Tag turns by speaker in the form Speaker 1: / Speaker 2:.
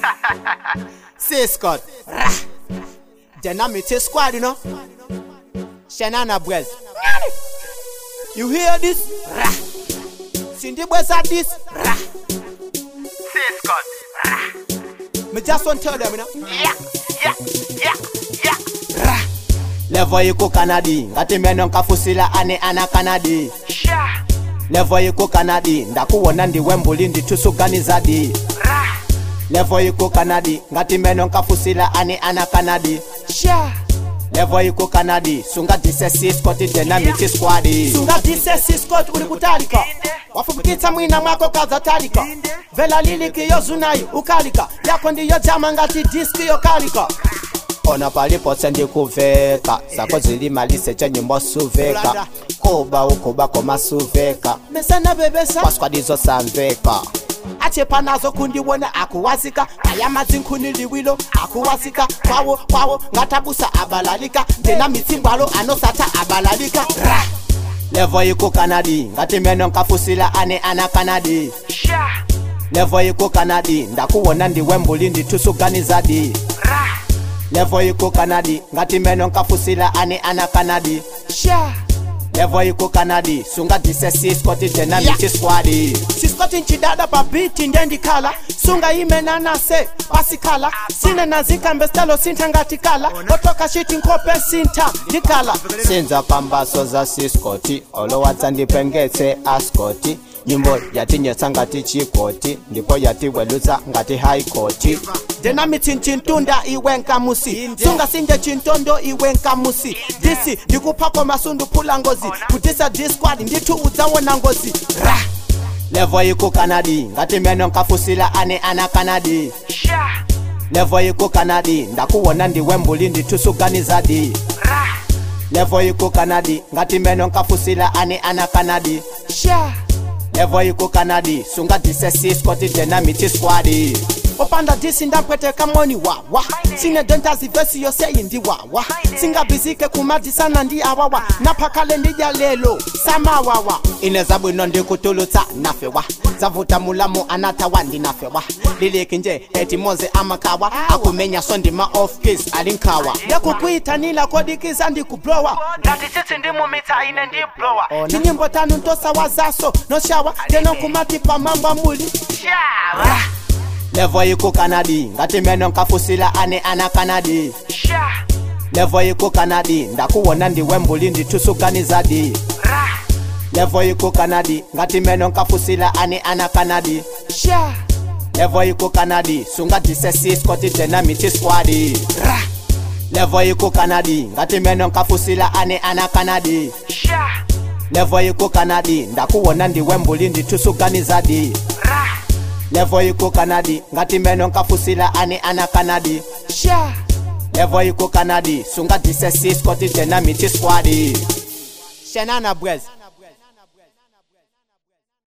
Speaker 1: Say Scott. Dynamite squad, you know. Shenana boys. You hear this? Cindy boys at this.
Speaker 2: Say Scott.
Speaker 1: Me just want to tell them, you know.
Speaker 2: Yeah.
Speaker 1: Levo yuko Kanadi, ngati meno kafusila ane ana Kanadi.
Speaker 2: Sha.
Speaker 1: Levo yuko Kanadi, ndakuwona ndi Wembley ndi tusuganizadi. Levo yuko Kanadi, ngati meno kafusila ane ana Kanadi.
Speaker 2: Sha.
Speaker 1: Levo yuko Kanadi, sunga disesi Scott Dynamite squad.
Speaker 3: Sunga disesi Scott uli kutalika. Wafupikitsa mwina mwako kaza talika. Vela liliki yo zunayi ukalika. Yako ndiyo jama ngati diski yo kalika.
Speaker 1: Ona palipo sendi kuveka Sako zili malise chenye mbo suveka Kuba ukuba koma suveka
Speaker 3: Mesana bebesa
Speaker 1: Kwa squad izo samveka
Speaker 3: Achepa nazo kundiwona akuwazika Kayama zinkuni liwilo akuwazika Kwawo ngatabusa abalalika Dynamite ngwalo anosata abalalika
Speaker 1: Levo yuko Kanadi Ngati meno nkafusila ane ana Kanadi
Speaker 2: Sha.
Speaker 1: Levo yuko Kanadi Ndakuwona ndi Wembley ndi tusuganizadi Levo yuko Kanadi Ngati meno nkafusila ane ana Kanadi
Speaker 3: Sha.
Speaker 1: Levo yuko Kanadi Sunga disesi Scott Dynamite squad.
Speaker 3: Siskoti nchidada pa biti ndendi kala Sunga imena nase pasikala Sine nazika mbestalo sinta ngatikala Otoka shiti nkope sinta nikala
Speaker 1: Sinza pambaso za Scott Olowatsa ndipengetse a Scott Nyimbo yatinyetsa ngati chikoti Ndipo yatiweluza ngati high court.
Speaker 3: Dynamite nchintunga iwe nkamusi Sunga sinje chintondo iwe nkamusi Disi ndikupako masundu pula ngozi Kutisa disquad nditu uzawona ngozi
Speaker 1: Levo yuko Kanadi Ngati meno nkafusila ane ana Kanadi
Speaker 2: Sha.
Speaker 1: Levo yuko Kanadi Ndakuwona ndi Wembley ndi tusuganizadi. Levo yuko Kanadi Ngati meno nkafusila ane ana Kanadi
Speaker 3: Sha.
Speaker 1: Levo yuko Kanadi Sunga disesi Scott Dynamite squad.
Speaker 3: Opanda disi ndampwete kamoni wawa Sine denta zivesi yose indi wawa Singa bizike kumadisana ndi awawa Napakale ndija lelo sama wawa
Speaker 1: Ineza bwino ndi kutulutsa nafewa Zavuta mulamu anatawa ndi nafewa Liliki nje eti moze amakawa Akumenya sondi ma off kiss alinkawa
Speaker 3: Yeku kuita nila kodikiza ndi kublowa
Speaker 2: Ngati sisi ndi mumita ine ndi blower.
Speaker 3: Tinyimbo tanu ntosa wazaso no shawa Teno kumatipa mamba muli
Speaker 2: Sha.
Speaker 1: Levo yuko Kanadi Ngati meno nkafusila ane ana Kanadi
Speaker 2: Sha.
Speaker 1: Levo yuko Kanadi Ndakuwona ndi Wembley ndi tusuganizadi. Levo yuko Kanadi Ngati meno nkafusila ane ana Kanadi
Speaker 3: Sha.
Speaker 1: Levo yuko Kanadi Sunga disesi Scott Dynamite squad. Levo yuko Kanadi Ngati meno nkafusila ane ana Kanadi
Speaker 2: Sha.
Speaker 1: Levo yuko Kanadi Ndakuwona ndi Wembley ndi tusuganizadi. Levo yuko Kanadi Ngati meno nkafusila ane ana Kanadi
Speaker 3: Sha.
Speaker 1: Levo yuko Kanadi Sunga disesi Scott Dynamite squad. Shenana boys.